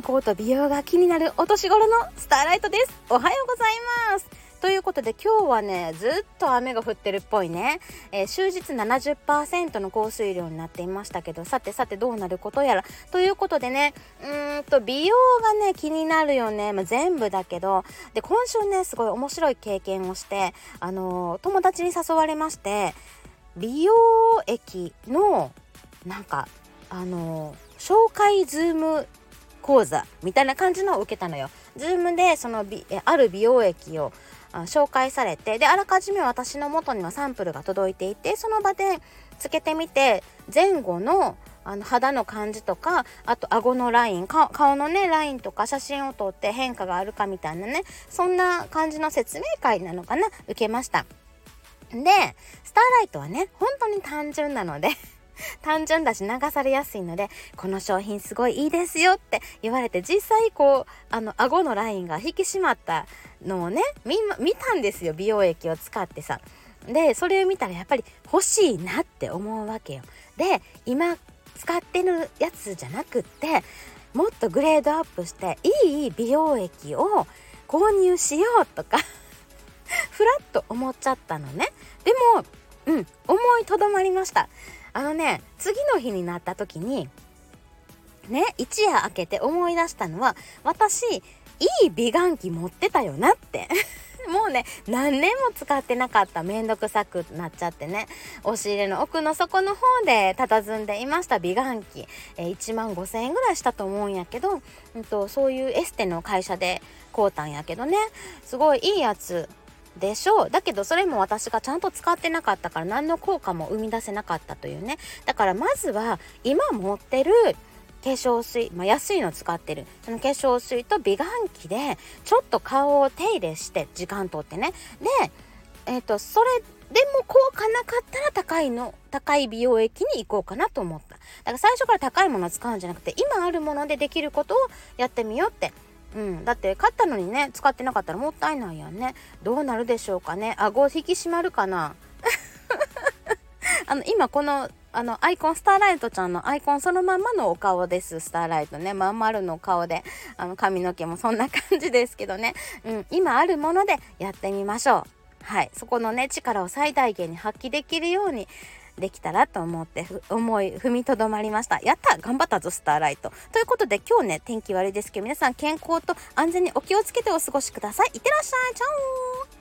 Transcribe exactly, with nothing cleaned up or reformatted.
康と美容が気になるお年頃のスターライトです。おはようございます。ということで今日はね、ずっと雨が降ってるっぽいね、えー、終日 ななじゅっパーセント の降水量になっていましたけど、さてさてどうなることやらということでね、うーんと美容がね気になるよね、まあ、全部だけど、で今週ねすごい面白い経験をして、あのー、友達に誘われまして、美容液のなんかあのー、紹介ズーム講座みたいな感じのを受けたのよ。ズームでその美ある美容液を紹介されて、であらかじめ私の元にはサンプルが届いていて、その場でつけてみて前後のあの肌の感じとか、あと顎のライン、顔のねラインとか写真を撮って変化があるかみたいなね、そんな感じの説明会なのかな、受けました。でスターライトはね本当に単純なので単純だし流されやすいので、この商品すごいいいですよって言われて、実際こうあの顎のラインが引き締まったのをね 見, 見たんですよ、美容液を使ってさ。でそれを見たらやっぱり欲しいなって思うわけよ。で今使ってるやつじゃなくって、もっとグレードアップしていい美容液を購入しようとかふらっと思っちゃったのね。でもうん思いとどまりました。あのね次の日になった時にね、一夜明けて思い出したのは、私いい美顔器持ってたよなってもうね何年も使ってなかった、めんどくさくなっちゃってね、押し入れの奥の底の方で佇んでいました美顔器、えー、いちまんごせんえんぐらいしたと思うんやけど、うんと、そういうエステの会社で買うたんやけどね、すごいいいやつでしょう。だけどそれも私がちゃんと使ってなかったから何の効果も生み出せなかったというね。だからまずは今持ってる化粧水、まあ、安いの使ってるその化粧水と美顔器でちょっと顔を手入れして時間とってね。で、えーと、それでも効果なかったら高いの高い美容液に行こうかなと思った。だから最初から高いものを使うんじゃなくて、今あるものでできることをやってみようって。うん、だって買ったのにね使ってなかったらもったいないやんね。どうなるでしょうかね。顎引き締まるかなあの今このあのアイコン、スターライトちゃんのアイコンそのまんまのお顔です。スターライトね、まん丸の顔で、あの髪の毛もそんな感じですけどね、うん、今あるものでやってみましょう。はい、そこのね力を最大限に発揮できるようにできたらと思って思い踏みとどまりました。やった、頑張ったぞスターライト。ということで今日ね天気悪いですけど、皆さん健康と安全にお気をつけてお過ごしください。いってらっしゃい。チャオー。